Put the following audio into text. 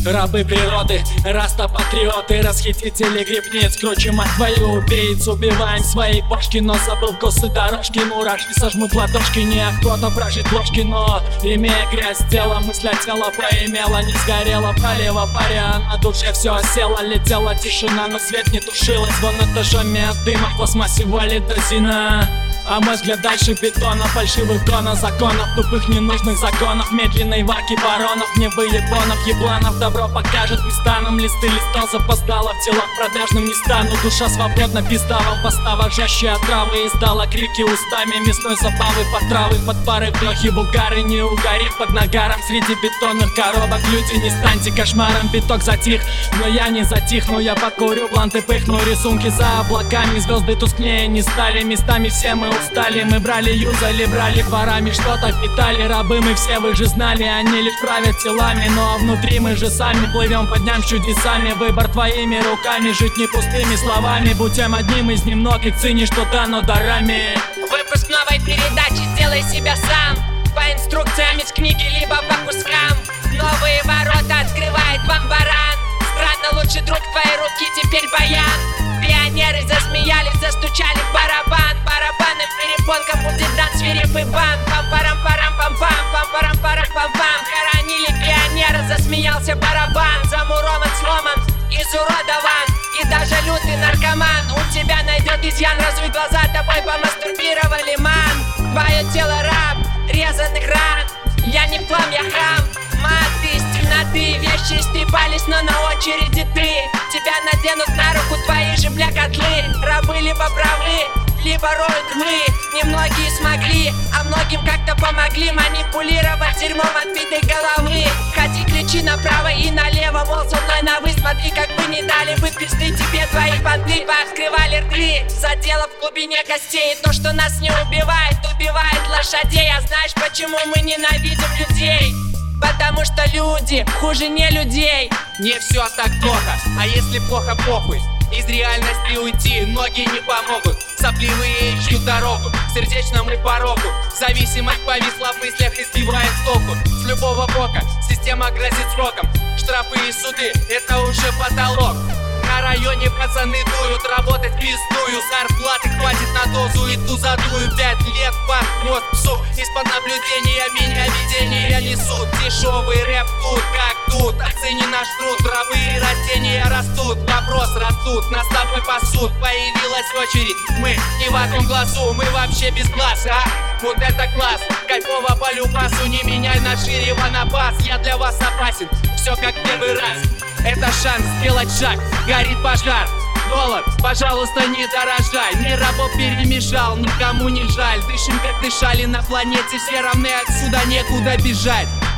Рабы природы, раста-патриоты, расхитители грибниц. Круче мать твою, убийц, убиваем свои бошки. Но забыл косы дорожки, мурашки сожмут ладошки. Неохота прожить ложки, но имея грязь тела, мысля тела поимела, не сгорела, пролива паря. На душе все осело, летела тишина, но свет не тушилась. Вон этажами от дыма в космосе валит дозина. А мой взгляд дальше бетона, фальшивых гонов, законов, тупых ненужных загонов, медленной варки баронов, гневы ебонов, ебланов. Добро покажет местам, листы листов запоздало, в телах продажным не стану. Душа свободна, пиздала в поставах, жестче отравы, издала крики устами мясной забавы, под травы, под пары, вдохи, бугары, не угорев под нагаром. Среди бетонных коробок люди, не станьте кошмаром. Биток затих, но я не затихну, я покурю, бланты пыхну, рисунки за облаками, звезды тускнее не стали, местами все мы устали. Мы брали, юзали, брали дворами, что-то питали. Рабы мы все, вы же знали, они лишь правят телами, но внутри мы же сами плывем под дням с чудесами. Выбор твоими руками, жить не пустыми словами. Будь тем одним из немногих, цени, что дано дарами. Выпуск новой передачи «Сделай себя сам», по инструкциям из книги, либо по кускам. Новые ворота открывает вам баран. Странно, лучший друг твоей руки теперь баян. Пионеры засмеялись, застучали в барабан. Барабанным перепонкам будет дан свирепый бан. Пам-парам-парам-пам-пам, пам-парам-парам-пам-пам. Хоронили пионера, засмеялся барабан. Замурован, сломан, изуродован, и даже лютый наркоман у тебя найдет изъян. Разуй глаза, тобой помастурбировали, ман. Твое тело раб резаных ран. Я не в хлам, я храм. Маты из темноты, вещи истрепались, но на очереди ты. Тебя наденут на руку твои же бля котлы. Рабы либо правы, либо роют рвы. Немногие смогли, а многим как-то помогли манипулировать дерьмом отбитой головы. Ходи, кричи направо и налево, мол, со мной на вы. Смотри, как бы не дали бы пизды тебе твои понты. Пооткрывали рты, задело в глубине костей. И то, что нас не убивает, убивает лошадей. А знаешь, почему мы ненавидим людей? Потому что люди хуже не людей. Не все так плохо, а если плохо, похуй. Из реальности уйти ноги не помогут. Сопливые ищут дорогу к сердечному порогу. Зависимость повисла в мыслях и сбивает с толку. С любого бока система грозит сроком. Штрафы и суды — это уже потолок. На районе пацаны дуют, работать пиздую. Зарплаты хватит на дозу и ту задую. 5 лет под хвост псу. Из-под наблюдения меня видения несут. Дешевый рэп тут, как тут. Оцени наш труд, травы и растения растут. Вопрос растут, нас с тобой пасут. Появилась очередь, мы не в одном глазу. Мы вообще без глаз, а? Вот это класс. Кайфово по любасу, не меняй на шире ванапас. Я для вас опасен, все как первый раз. Это шанс сделать шаг, горит пожар. Голод, пожалуйста, не дорожай. Мир рабов перемешал, никому не жаль. Дышим, как дышали на планете, все равны, отсюда некуда бежать.